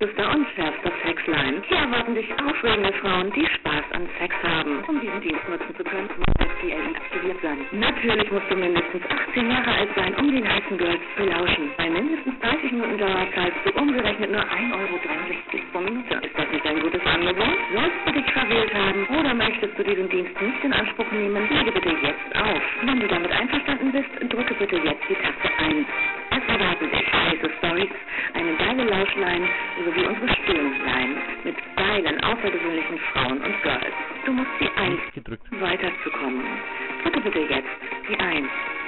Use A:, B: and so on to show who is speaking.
A: beliebtester und schärfster Sexline. Hier erwarten dich aufregende Frauen, die Spaß an Sex haben. Um diesen Dienst nutzen zu können, muss das DLI aktiviert sein. Natürlich musst du mindestens 18 Jahre alt sein, um die heißen Girls zu lauschen. Bei mindestens 30 Minuten Dauer zahlst du umgerechnet nur 1,63 € pro Minute. Ist das nicht ein gutes Angebot? Sollst du dich verwählt haben oder möchtest du diesen Dienst nicht in Anspruch nehmen, lege bitte jetzt auf. Wenn du damit einverstanden bist, drücke bitte jetzt die Taste 1. Es erwarten dich heiße Stories, eine geile Lauschline sowie unsere Stöhnline mit geilen, außergewöhnlichen Frauen und Girls. Du musst die 1
B: gedrückt.
A: weiterzukommen. Drücke bitte jetzt die 1.